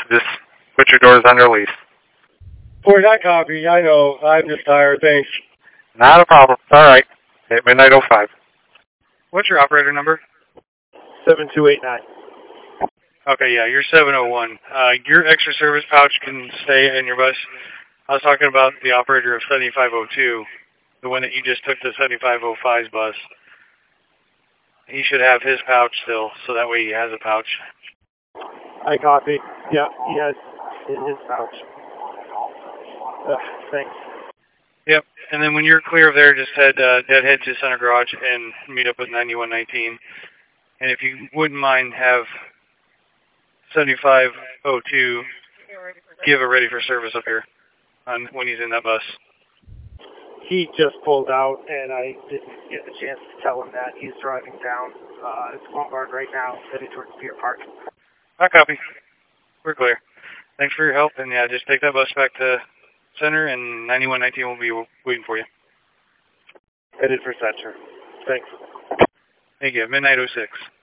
Just put your doors under lease. Boy, I copy. I know. I'm just tired. Thanks. Not a problem. All right. At midnight 05. What's your operator number? 7289. Okay, yeah, you're 701. Your extra service pouch can stay in your bus. I was talking about the operator of 7502, the one that you just took to 7505's bus. He should have his pouch still, so that way he has a pouch. I copy. Yeah, he has in his pouch. Thanks. Yep, and then when you're clear of there, just head deadhead to Center Garage and meet up with 9119. And if you wouldn't mind, have 7502 give a ready for service up here when he's in that bus. He just pulled out, and I didn't get the chance to tell him that. He's driving down Lombard right now, heading towards Pier Park. I copy. We're clear. Thanks for your help, and yeah, just take that bus back to Center, and 9119 will be waiting for you. Headed for Center. Thanks. Thank you. Midnight 06.